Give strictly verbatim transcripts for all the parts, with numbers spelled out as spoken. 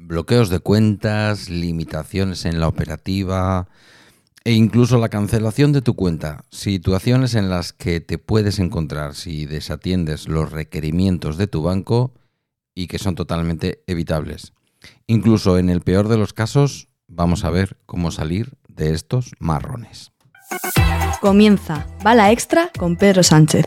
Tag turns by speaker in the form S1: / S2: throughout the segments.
S1: bloqueos de cuentas, limitaciones en la operativa e incluso la cancelación de tu cuenta. Situaciones en las que te puedes encontrar si desatiendes los requerimientos de tu banco y que son totalmente evitables. Incluso en el peor de los casos, vamos a ver cómo salir de estos marrones.
S2: Comienza Bala Extra con Pedro Sánchez.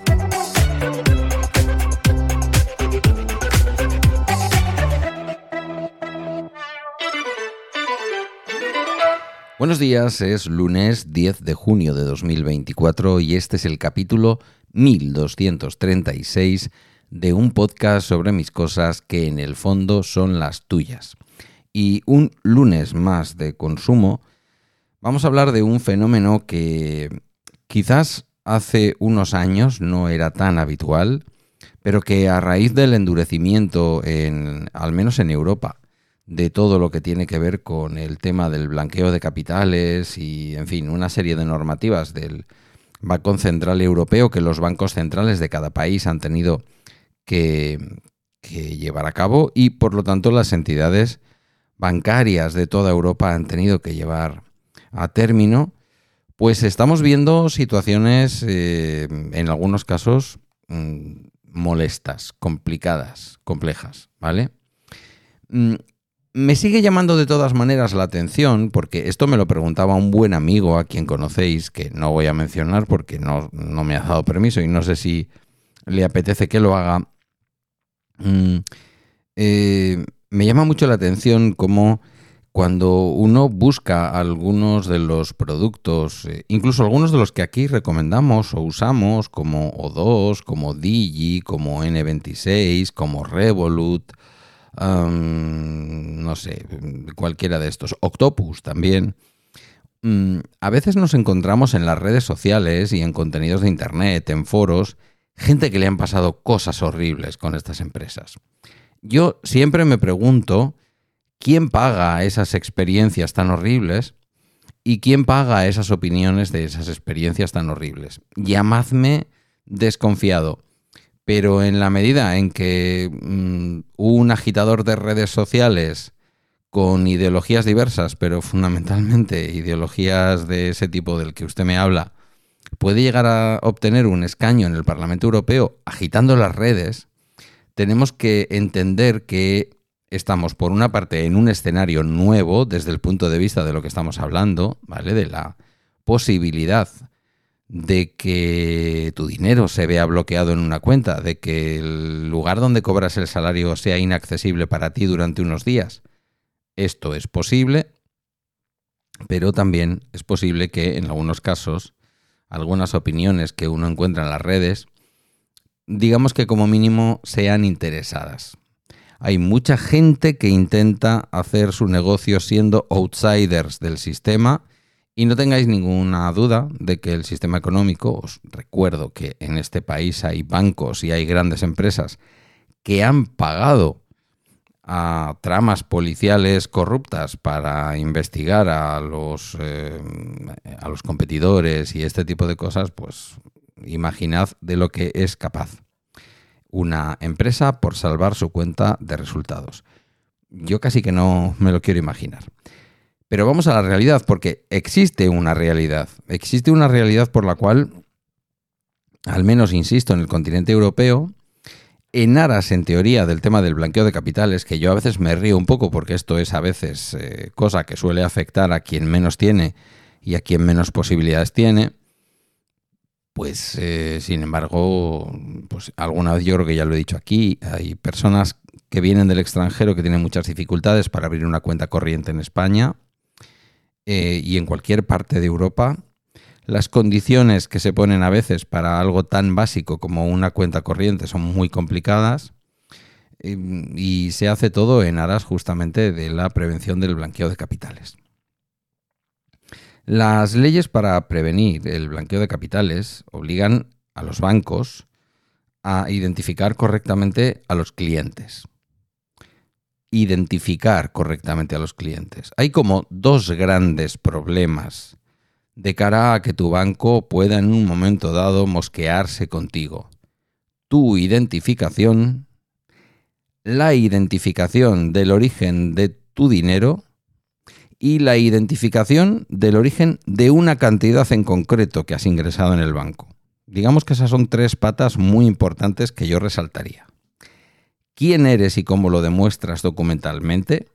S1: Buenos días, es lunes diez de junio de dos mil veinticuatro y este es el capítulo mil doscientos treinta y seis de un podcast sobre mis cosas que en el fondo son las tuyas. Y un lunes más de consumo, vamos a hablar de un fenómeno que quizás hace unos años no era tan habitual, pero que a raíz del endurecimiento, en, al menos en Europa, de todo lo que tiene que ver con el tema del blanqueo de capitales y, en fin, una serie de normativas del Banco Central Europeo que los bancos centrales de cada país han tenido que, que llevar a cabo y, por lo tanto, las entidades bancarias de toda Europa han tenido que llevar a término, pues estamos viendo situaciones, eh, en algunos casos, mmm, molestas, complicadas, complejas, ¿vale? Mm, Me sigue llamando de todas maneras la atención, porque esto me lo preguntaba un buen amigo a quien conocéis, que no voy a mencionar porque no, no me ha dado permiso y no sé si le apetece que lo haga. Mm, eh, me llama mucho la atención cómo cuando uno busca algunos de los productos, eh, incluso algunos de los que aquí recomendamos o usamos, como O dos, como Digi, como ene veintiséis, como Revolut, Um, no sé, cualquiera de estos, Octopus también. Um, a veces nos encontramos en las redes sociales y en contenidos de internet, en foros, gente que le han pasado cosas horribles con estas empresas. Yo siempre me pregunto quién paga esas experiencias tan horribles y quién paga esas opiniones de esas experiencias tan horribles. Llamadme desconfiado. Pero en la medida en que mmm, un agitador de redes sociales con ideologías diversas, pero fundamentalmente ideologías de ese tipo del que usted me habla, puede llegar a obtener un escaño en el Parlamento Europeo agitando las redes, tenemos que entender que estamos, por una parte, en un escenario nuevo desde el punto de vista de lo que estamos hablando, ¿vale? De la posibilidad de que tu dinero se vea bloqueado en una cuenta, de que el lugar donde cobras el salario sea inaccesible para ti durante unos días. Esto es posible, pero también es posible que en algunos casos, algunas opiniones que uno encuentra en las redes, digamos que como mínimo sean interesadas. Hay mucha gente que intenta hacer su negocio siendo outsiders del sistema. Y no tengáis ninguna duda de que el sistema económico, os recuerdo que en este país hay bancos y hay grandes empresas que han pagado a tramas policiales corruptas para investigar a los, eh, a los competidores y este tipo de cosas, pues imaginad de lo que es capaz una empresa por salvar su cuenta de resultados. Yo casi que no me lo quiero imaginar. Pero vamos a la realidad, porque existe una realidad. Existe una realidad por la cual, al menos, insisto, en el continente europeo, en aras, en teoría, del tema del blanqueo de capitales, que yo a veces me río un poco porque esto es a veces eh, cosa que suele afectar a quien menos tiene y a quien menos posibilidades tiene, pues, eh, sin embargo, pues alguna vez yo creo que ya lo he dicho aquí, hay personas que vienen del extranjero que tienen muchas dificultades para abrir una cuenta corriente en España. Eh, y en cualquier parte de Europa, las condiciones que se ponen a veces para algo tan básico como una cuenta corriente son muy complicadas eh, y se hace todo en aras justamente de la prevención del blanqueo de capitales. Las leyes para prevenir el blanqueo de capitales obligan a los bancos a identificar correctamente a los clientes. Identificar correctamente a los clientes. Hay como dos grandes problemas de cara a que tu banco pueda en un momento dado mosquearse contigo. Tu identificación, la identificación del origen de tu dinero y la identificación del origen de una cantidad en concreto que has ingresado en el banco. Digamos que esas son tres patas muy importantes que yo resaltaría. ¿Quién eres y cómo lo demuestras documentalmente?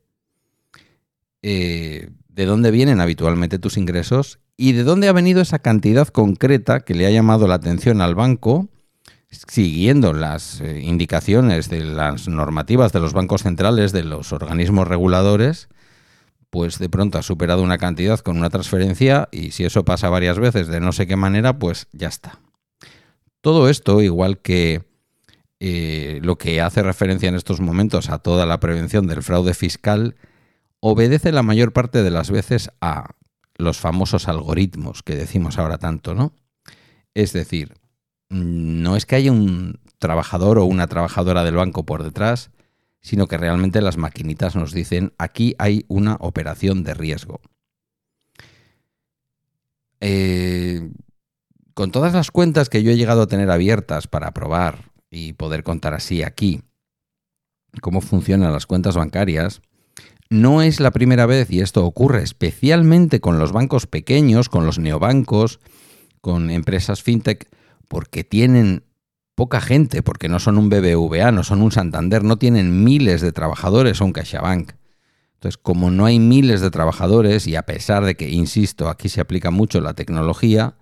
S1: Eh, ¿De dónde vienen habitualmente tus ingresos? ¿Y de dónde ha venido esa cantidad concreta que le ha llamado la atención al banco, siguiendo las eh, indicaciones de las normativas de los bancos centrales, de los organismos reguladores? Pues de pronto ha superado una cantidad con una transferencia y si eso pasa varias veces de no sé qué manera, pues ya está. Todo esto, igual que eh, lo que hace referencia en estos momentos a toda la prevención del fraude fiscal, obedece la mayor parte de las veces a los famosos algoritmos que decimos ahora tanto, ¿no? Es decir, no es que haya un trabajador o una trabajadora del banco por detrás, sino que realmente las maquinitas nos dicen aquí hay una operación de riesgo. Eh, con todas las cuentas que yo he llegado a tener abiertas para probar y poder contar así aquí cómo funcionan las cuentas bancarias, no es la primera vez, y esto ocurre especialmente con los bancos pequeños, con los neobancos, con empresas fintech, porque tienen poca gente, porque no son un B B V A, no son un Santander, no tienen miles de trabajadores o un CaixaBank. Entonces, como no hay miles de trabajadores y a pesar de que, insisto, aquí se aplica mucho la tecnología,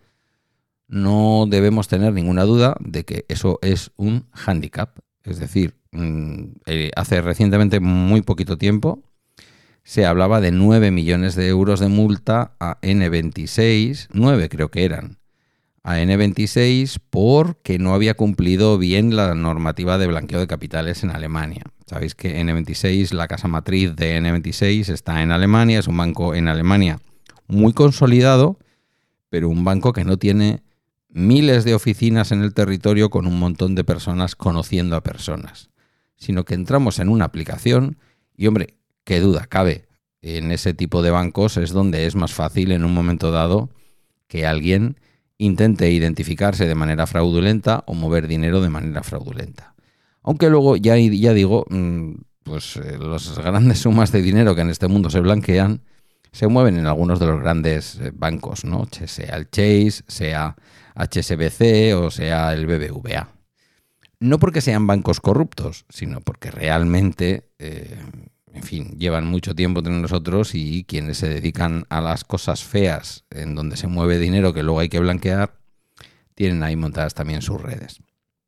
S1: no debemos tener ninguna duda de que eso es un hándicap. Es decir, hace recientemente muy poquito tiempo se hablaba de nueve millones de euros de multa a ene veintiséis, nueve creo que eran, a ene veintiséis porque no había cumplido bien la normativa de blanqueo de capitales en Alemania. Sabéis que ene veintiséis, la casa matriz de ene veintiséis, está en Alemania, es un banco en Alemania muy consolidado, pero un banco que no tiene miles de oficinas en el territorio con un montón de personas conociendo a personas, sino que entramos en una aplicación y, hombre, qué duda cabe, en ese tipo de bancos es donde es más fácil en un momento dado que alguien intente identificarse de manera fraudulenta o mover dinero de manera fraudulenta. Aunque luego, ya, ya digo, pues eh, las grandes sumas de dinero que en este mundo se blanquean se mueven en algunos de los grandes bancos, ¿no? Sea el Chase, sea hache ese be ce o sea el be be ve a. No porque sean bancos corruptos, sino porque realmente, eh, en fin, llevan mucho tiempo entre nosotros y quienes se dedican a las cosas feas en donde se mueve dinero que luego hay que blanquear, tienen ahí montadas también sus redes.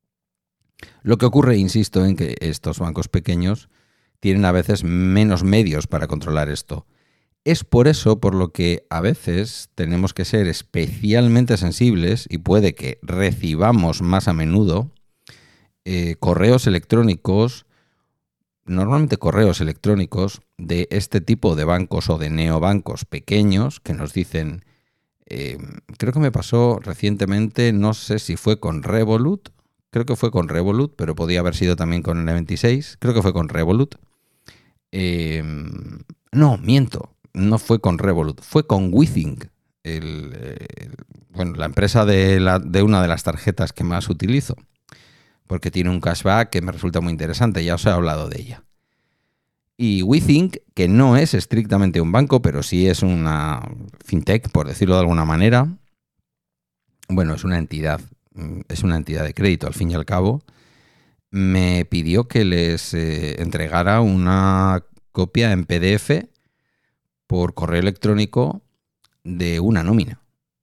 S1: Lo que ocurre, insisto, en que estos bancos pequeños tienen a veces menos medios para controlar esto. Es por eso por lo que a veces tenemos que ser especialmente sensibles y puede que recibamos más a menudo eh, correos electrónicos, normalmente correos electrónicos de este tipo de bancos o de neobancos pequeños que nos dicen, eh, creo que me pasó recientemente, no sé si fue con Revolut, creo que fue con Revolut, pero podía haber sido también con ene veintiséis, creo que fue con Revolut. Eh, no, miento. No fue con Revolut, fue con WeThink, el, el, bueno, la empresa de, la, de una de las tarjetas que más utilizo, porque tiene un cashback que me resulta muy interesante, ya os he hablado de ella. Y WeThink, que no es estrictamente un banco, pero sí es una fintech, por decirlo de alguna manera, bueno, es una entidad, es una entidad de crédito al fin y al cabo, me pidió que les eh, entregara una copia en pe de efe por correo electrónico de una nómina.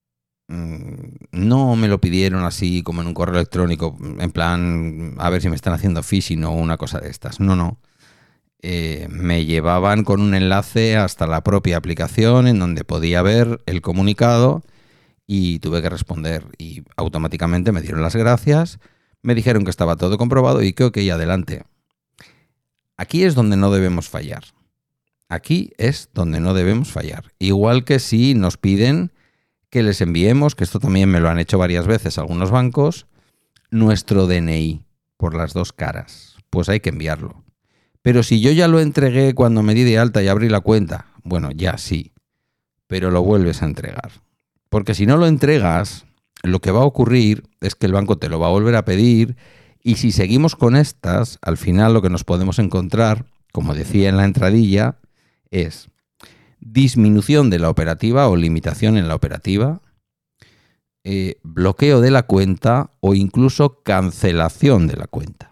S1: No me lo pidieron así como en un correo electrónico, en plan, a ver si me están haciendo phishing o una cosa de estas. No, no. Eh, me llevaban con un enlace hasta la propia aplicación en donde podía ver el comunicado y tuve que responder. Y automáticamente me dieron las gracias, me dijeron que estaba todo comprobado y que ok, adelante. Aquí es donde no debemos fallar. Aquí es donde no debemos fallar. Igual que si nos piden que les enviemos, que esto también me lo han hecho varias veces algunos bancos, nuestro de ene i por las dos caras. Pues hay que enviarlo. Pero si yo ya lo entregué cuando me di de alta y abrí la cuenta, bueno, ya sí, pero lo vuelves a entregar. Porque si no lo entregas, lo que va a ocurrir es que el banco te lo va a volver a pedir y si seguimos con estas, al final lo que nos podemos encontrar, como decía en la entradilla, es disminución de la operativa o limitación en la operativa, eh, bloqueo de la cuenta o incluso cancelación de la cuenta.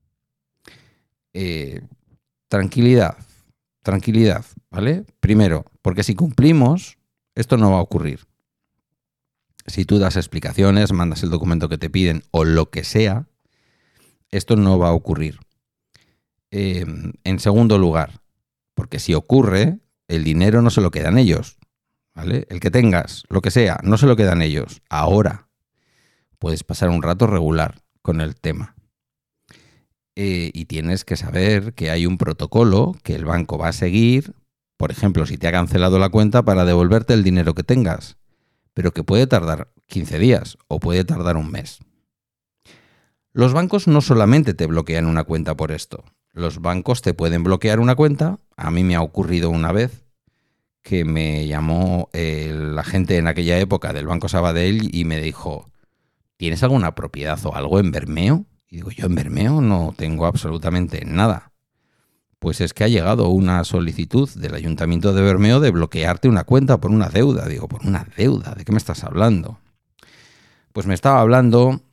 S1: Eh, tranquilidad, tranquilidad, ¿vale? Primero, porque si cumplimos, esto no va a ocurrir. Si tú das explicaciones, mandas el documento que te piden o lo que sea, esto no va a ocurrir. Eh, en segundo lugar, porque si ocurre, el dinero no se lo quedan ellos, ¿vale? El que tengas, lo que sea, no se lo quedan ellos. Ahora puedes pasar un rato regular con el tema. Eh, y tienes que saber que hay un protocolo que el banco va a seguir, por ejemplo, si te ha cancelado la cuenta, para devolverte el dinero que tengas, pero que puede tardar quince días o puede tardar un mes. Los bancos no solamente te bloquean una cuenta por esto. Los bancos te pueden bloquear una cuenta. A mí me ha ocurrido una vez que me llamó eh, la gente en aquella época del Banco Sabadell y me dijo, ¿tienes alguna propiedad o algo en Bermeo? Y digo, yo en Bermeo no tengo absolutamente nada. Pues es que ha llegado una solicitud del Ayuntamiento de Bermeo de bloquearte una cuenta por una deuda. Digo, ¿por una deuda? ¿De qué me estás hablando? Pues me estaba hablando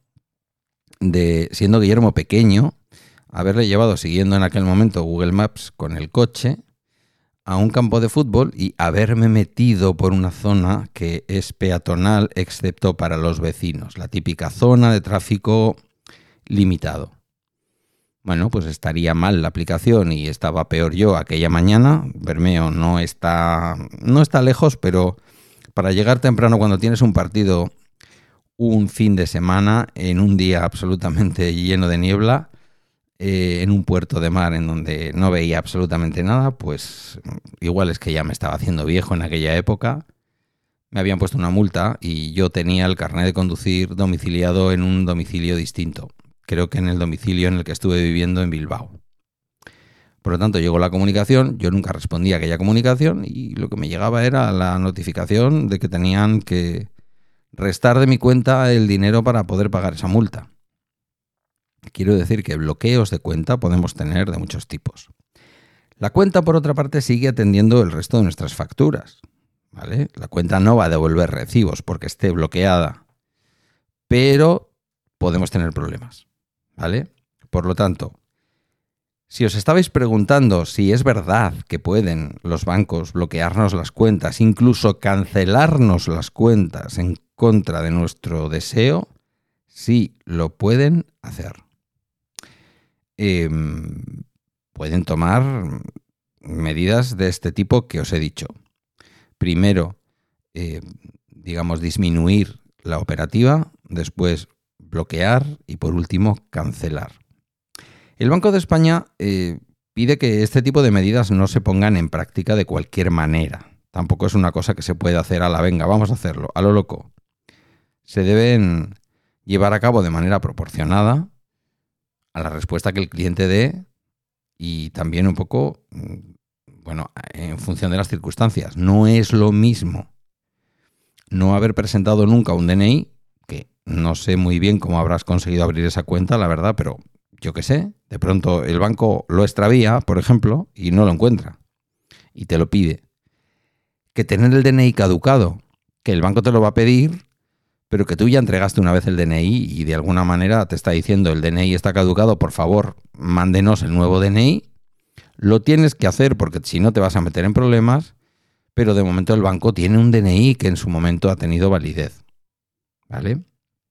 S1: de, siendo Guillermo pequeño, haberle llevado siguiendo en aquel momento Google Maps con el coche a un campo de fútbol y haberme metido por una zona que es peatonal excepto para los vecinos, la típica zona de tráfico limitado. Bueno, pues estaría mal la aplicación y estaba peor yo aquella mañana. Bermeo no está, no está lejos, pero para llegar temprano cuando tienes un partido un fin de semana, en un día absolutamente lleno de niebla, eh, en un puerto de mar en donde no veía absolutamente nada, pues igual es que ya me estaba haciendo viejo en aquella época. Me habían puesto una multa y yo tenía el carnet de conducir domiciliado en un domicilio distinto. Creo que en el domicilio en el que estuve viviendo en Bilbao. Por lo tanto, llegó la comunicación, yo nunca respondí a aquella comunicación y lo que me llegaba era la notificación de que tenían que restar de mi cuenta el dinero para poder pagar esa multa. Quiero decir que bloqueos de cuenta podemos tener de muchos tipos. La cuenta, por otra parte, sigue atendiendo el resto de nuestras facturas, ¿vale? La cuenta no va a devolver recibos porque esté bloqueada, pero podemos tener problemas, ¿vale? Por lo tanto, si os estabais preguntando si es verdad que pueden los bancos bloquearnos las cuentas, incluso cancelarnos las cuentas en contra de nuestro deseo, sí lo pueden hacer. Eh, pueden tomar medidas de este tipo que os he dicho. Primero, eh, digamos, disminuir la operativa, después bloquear y por último cancelar. El Banco de España eh, pide que este tipo de medidas no se pongan en práctica de cualquier manera. Tampoco es una cosa que se puede hacer a la venga, vamos a hacerlo, a lo loco. Se deben llevar a cabo de manera proporcionada a la respuesta que el cliente dé y también un poco, bueno, en función de las circunstancias. No es lo mismo no haber presentado nunca un D N I, que no sé muy bien cómo habrás conseguido abrir esa cuenta, la verdad, pero yo qué sé, de pronto el banco lo extravía, por ejemplo, y no lo encuentra y te lo pide. Que tener el D N I caducado, que el banco te lo va a pedir, pero que tú ya entregaste una vez el D N I y de alguna manera te está diciendo el D N I está caducado, por favor, mándenos el nuevo D N I. Lo tienes que hacer porque si no te vas a meter en problemas, pero de momento el banco tiene un D N I que en su momento ha tenido validez, ¿vale?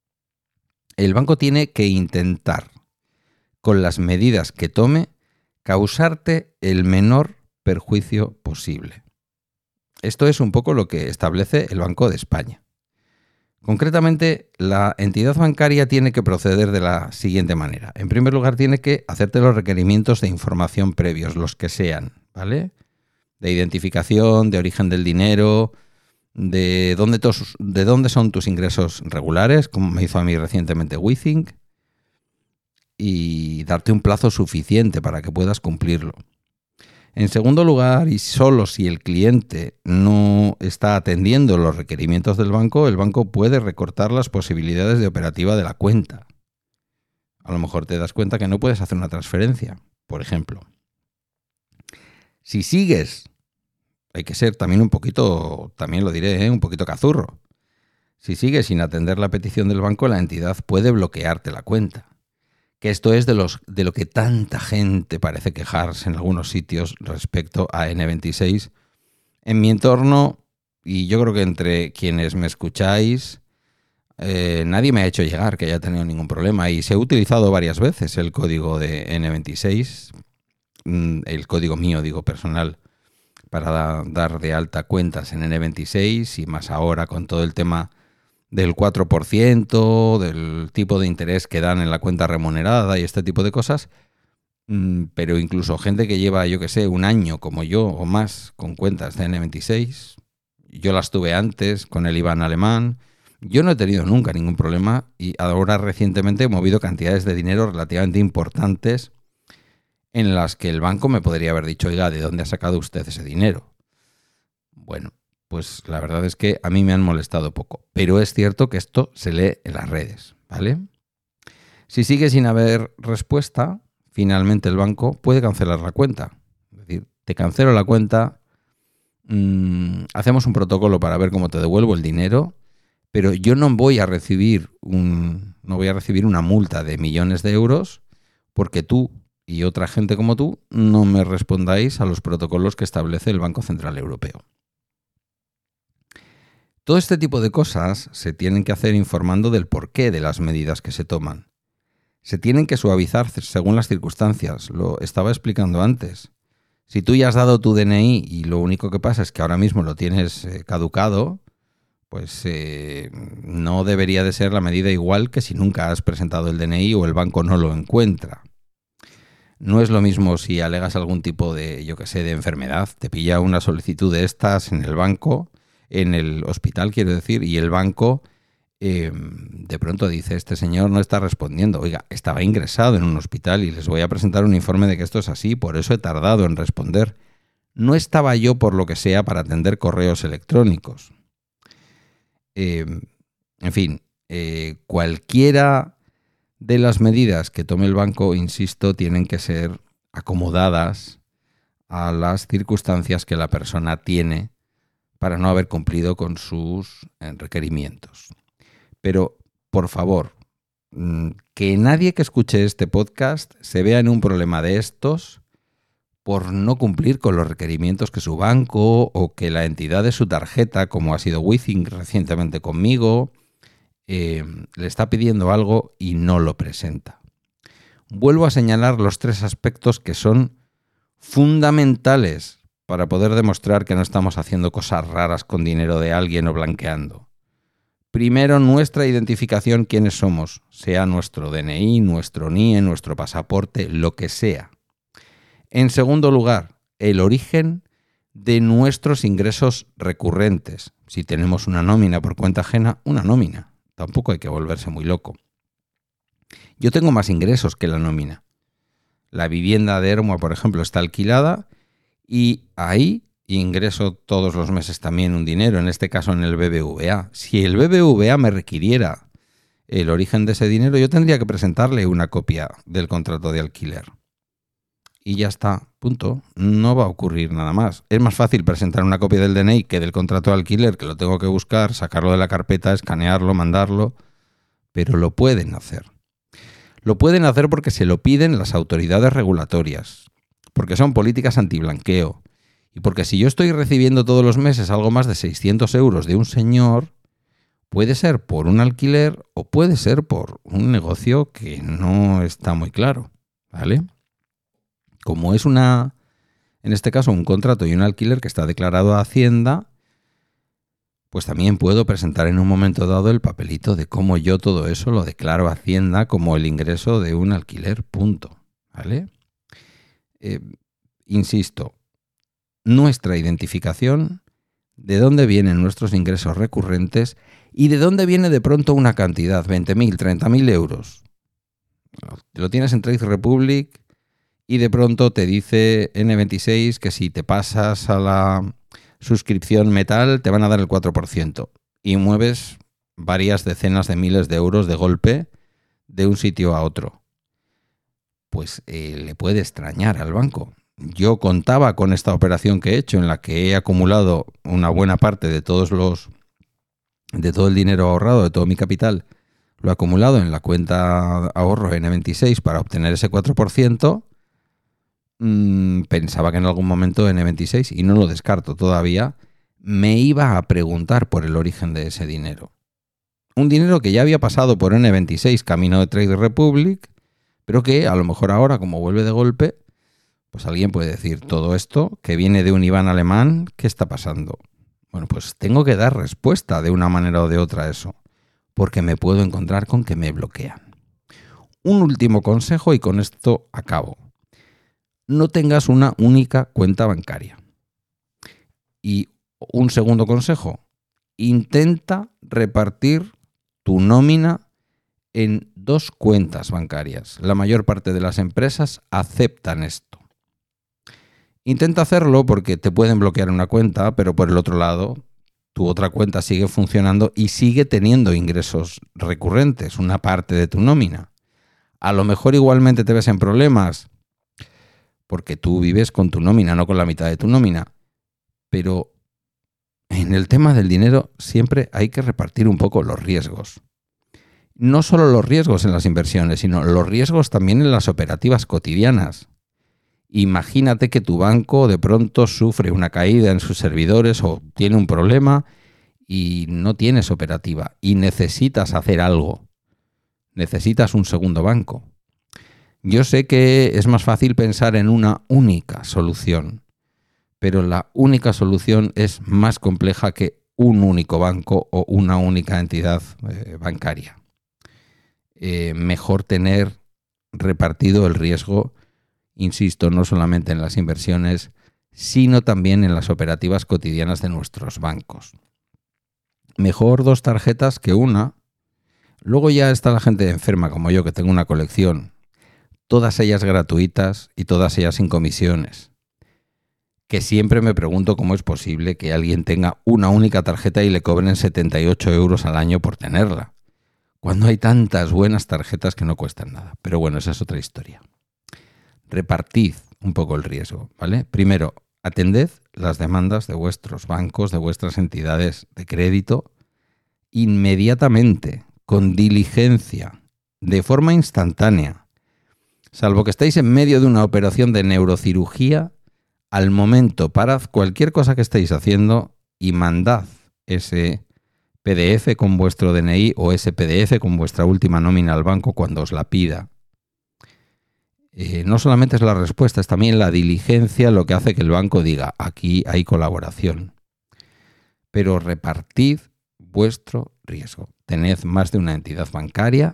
S1: El banco tiene que intentar, con las medidas que tome, causarte el menor perjuicio posible. Esto es un poco lo que establece el Banco de España. Concretamente, la entidad bancaria tiene que proceder de la siguiente manera. En primer lugar, tiene que hacerte los requerimientos de información previos, los que sean, ¿vale? De identificación, de origen del dinero, de dónde, tos, de dónde son tus ingresos regulares, como me hizo a mí recientemente Withink, y darte un plazo suficiente para que puedas cumplirlo. En segundo lugar, y solo si el cliente no está atendiendo los requerimientos del banco, el banco puede recortar las posibilidades de operativa de la cuenta. A lo mejor te das cuenta que no puedes hacer una transferencia, por ejemplo. Si sigues hay que ser también un poquito, también lo diré, ¿eh? un poquito cazurro. Si sigues sin atender la petición del banco, la entidad puede bloquearte la cuenta. Que esto es de, los, de lo que tanta gente parece quejarse en algunos sitios respecto a ene veintiséis. En mi entorno, y yo creo que entre quienes me escucháis, eh, nadie me ha hecho llegar que haya tenido ningún problema. Y se ha utilizado varias veces el código de ene veintiséis, el código mío, digo, personal, para da, dar de alta cuentas en ene veintiséis, y más ahora con todo el tema del cuatro por ciento, del tipo de interés que dan en la cuenta remunerada y este tipo de cosas. Pero incluso gente que lleva, yo que sé, un año como yo o más con cuentas de ene veintiséis, yo las tuve antes con el IBAN alemán, yo no he tenido nunca ningún problema, y ahora recientemente he movido cantidades de dinero relativamente importantes en las que el banco me podría haber dicho, oiga, ¿de dónde ha sacado usted ese dinero? Bueno, pues la verdad es que a mí me han molestado poco, pero es cierto que esto se lee en las redes, ¿vale? Si sigue sin haber respuesta, finalmente el banco puede cancelar la cuenta. Es decir, te cancelo la cuenta, mmm, hacemos un protocolo para ver cómo te devuelvo el dinero, pero yo no voy a recibir un, no voy a recibir una multa de millones de euros porque tú y otra gente como tú no me respondáis a los protocolos que establece el Banco Central Europeo. Todo este tipo de cosas se tienen que hacer informando del porqué de las medidas que se toman. Se tienen que suavizar según las circunstancias, lo estaba explicando antes. Si tú ya has dado tu de ene i y lo único que pasa es que ahora mismo lo tienes eh, caducado, pues eh, no debería de ser la medida igual que si nunca has presentado el de ene i o el banco no lo encuentra. No es lo mismo si alegas algún tipo de, yo qué sé, de enfermedad, te pilla una solicitud de estas en el banco, en el hospital quiero decir, y el banco eh, de pronto dice, este señor no está respondiendo. Oiga, estaba ingresado en un hospital y les voy a presentar un informe de que esto es así, por eso he tardado en responder. No estaba yo, por lo que sea, para atender correos electrónicos. Eh, en fin, eh, cualquiera de las medidas que tome el banco, insisto, tienen que ser acomodadas a las circunstancias que la persona tiene para no haber cumplido con sus requerimientos. Pero, por favor, que nadie que escuche este podcast se vea en un problema de estos por no cumplir con los requerimientos que su banco o que la entidad de su tarjeta, como ha sido Withing recientemente conmigo, eh, le está pidiendo algo y no lo presenta. Vuelvo a señalar los tres aspectos que son fundamentales para poder demostrar que no estamos haciendo cosas raras con dinero de alguien o blanqueando. Primero, nuestra identificación, quiénes somos, sea nuestro de ene i, nuestro ene i e, nuestro pasaporte, lo que sea. En segundo lugar, el origen de nuestros ingresos recurrentes. Si tenemos una nómina por cuenta ajena, una nómina. Tampoco hay que volverse muy loco. Yo tengo más ingresos que la nómina. La vivienda de Ermua, por ejemplo, está alquilada y ahí ingreso todos los meses también un dinero, en este caso en el be be ve a. Si el be be ve a me requiriera el origen de ese dinero, yo tendría que presentarle una copia del contrato de alquiler. Y ya está, punto. No va a ocurrir nada más. Es más fácil presentar una copia del de ene i que del contrato de alquiler, que lo tengo que buscar, sacarlo de la carpeta, escanearlo, mandarlo, pero lo pueden hacer. Lo pueden hacer porque se lo piden las autoridades regulatorias, porque son políticas antiblanqueo, y porque si yo estoy recibiendo todos los meses algo más de seiscientos euros de un señor, puede ser por un alquiler o puede ser por un negocio que no está muy claro, ¿vale? Como es una, en este caso, un contrato y un alquiler que está declarado a Hacienda, pues también puedo presentar en un momento dado el papelito de cómo yo todo eso lo declaro a Hacienda como el ingreso de un alquiler, punto, ¿vale? Eh, insisto, nuestra identificación, de dónde vienen nuestros ingresos recurrentes y de dónde viene de pronto una cantidad, veinte mil, treinta mil euros. Lo tienes en Trade Republic y de pronto te dice ene veintiséis que si te pasas a la suscripción metal te van a dar el cuatro por ciento y mueves varias decenas de miles de euros de golpe de un sitio a otro. Pues eh, le puede extrañar al banco. yo contaba con esta operación que he hecho, en la que he acumulado una buena parte de todos los, de todo el dinero ahorrado, de todo mi capital, lo he acumulado en la cuenta ahorro N veintiséis para obtener ese cuatro por ciento. Mmm, pensaba que en algún momento N veintiséis, y no lo descarto todavía, me iba a preguntar por el origen de ese dinero. Un dinero que ya había pasado por N veintiséis camino de Trade Republic, pero que a lo mejor ahora, como vuelve de golpe, pues alguien puede decir, todo esto que viene de un Iván alemán, ¿qué está pasando? Bueno, pues tengo que dar respuesta de una manera o de otra a eso, porque me puedo encontrar con que me bloquean. Un último consejo y con esto acabo. No tengas una única cuenta bancaria. Y un segundo consejo, intenta repartir tu nómina en dos cuentas bancarias. La mayor parte de las empresas aceptan esto. Intenta hacerlo porque te pueden bloquear una cuenta, pero por el otro lado, tu otra cuenta sigue funcionando y sigue teniendo ingresos recurrentes, una parte de tu nómina. A lo mejor igualmente te ves en problemas porque tú vives con tu nómina, no con la mitad de tu nómina. Pero en el tema del dinero siempre hay que repartir un poco los riesgos. No solo los riesgos en las inversiones, sino los riesgos también en las operativas cotidianas. Imagínate que tu banco de pronto sufre una caída en sus servidores o tiene un problema y no tienes operativa y necesitas hacer algo. Necesitas un segundo banco. Yo sé que es más fácil pensar en una única solución, pero la única solución es más compleja que un único banco o una única entidad eh, bancaria. Eh, mejor tener repartido el riesgo, insisto, no solamente en las inversiones, sino también en las operativas cotidianas de nuestros bancos. Mejor dos tarjetas que una. Luego ya está la gente enferma como yo, que tengo una colección, todas ellas gratuitas y todas ellas sin comisiones. Que siempre me pregunto cómo es posible que alguien tenga una única tarjeta y le cobren setenta y ocho euros al año por tenerla, cuando hay tantas buenas tarjetas que no cuestan nada. Pero bueno, esa es otra historia. Repartid un poco el riesgo, ¿vale? Primero, atended las demandas de vuestros bancos, de vuestras entidades de crédito, inmediatamente, con diligencia, de forma instantánea. Salvo que estéis en medio de una operación de neurocirugía, al momento parad cualquier cosa que estéis haciendo y mandad ese P D F con vuestro D N I o ese P D F con vuestra última nómina al banco cuando os la pida. Eh, no solamente es la respuesta, es también la diligencia lo que hace que el banco diga, aquí hay colaboración. Pero repartid vuestro riesgo. Tened más de una entidad bancaria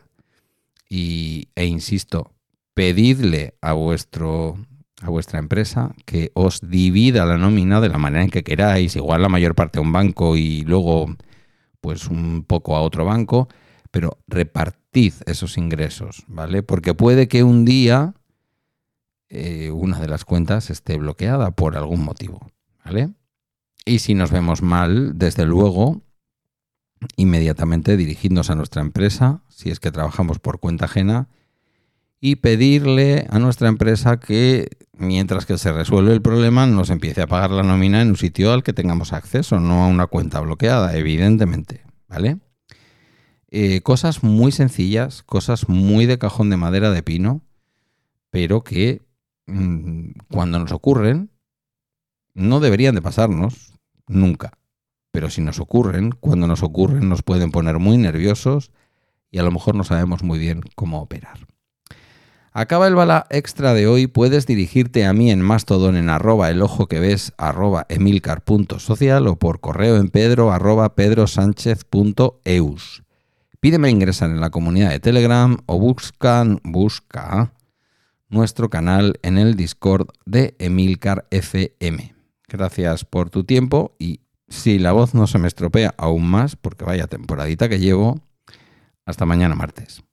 S1: y, e insisto, pedidle a, vuestro, a vuestra empresa que os divida la nómina de la manera en que queráis, igual la mayor parte a un banco y luego pues un poco a otro banco, pero repartid esos ingresos, ¿vale? Porque puede que un día eh, una de las cuentas esté bloqueada por algún motivo, ¿vale? Y si nos vemos mal, desde luego, inmediatamente dirigirnos a nuestra empresa, si es que trabajamos por cuenta ajena, y pedirle a nuestra empresa que, mientras que se resuelve el problema, nos empiece a pagar la nómina en un sitio al que tengamos acceso, no a una cuenta bloqueada, evidentemente, ¿vale? Eh, cosas muy sencillas, cosas muy de cajón de madera de pino, pero que mmm, cuando nos ocurren, no deberían de pasarnos nunca. Pero si nos ocurren, cuando nos ocurren nos pueden poner muy nerviosos y a lo mejor no sabemos muy bien cómo operar. Acaba el bala extra de hoy. Puedes dirigirte a mí en Mastodon en arroba el ojo que ves arroba emilcar punto social o por correo en pedro arroba pedrosánchez punto eus. Pídeme ingresar en la comunidad de Telegram o buscan, busca nuestro canal en el Discord de Emilcar F M. Gracias por tu tiempo y si la voz no se me estropea aún más, porque vaya temporadita que llevo, hasta mañana martes.